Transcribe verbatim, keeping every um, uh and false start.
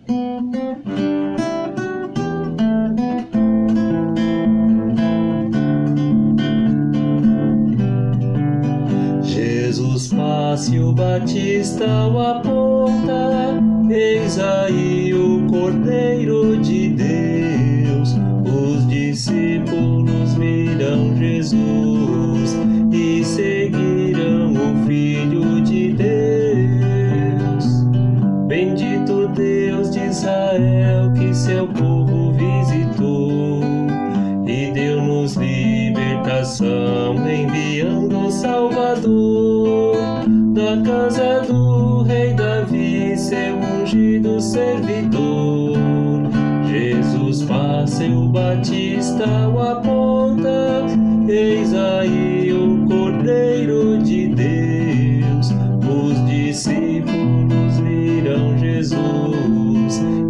Jesus passa e o Batista o aponta, eis aí o Cordeiro de Deus. Os discípulos viram Jesus e seguiram o Filho de Deus. Bendito Deus de Israel, que seu povo visitou e deu-nos libertação, enviando o Salvador. Da casa do rei Davi, seu ungido servidor. Jesus passa e o Batista o aponta, eis aí o Cordeiro de Deus. Os discípulos viram Jesus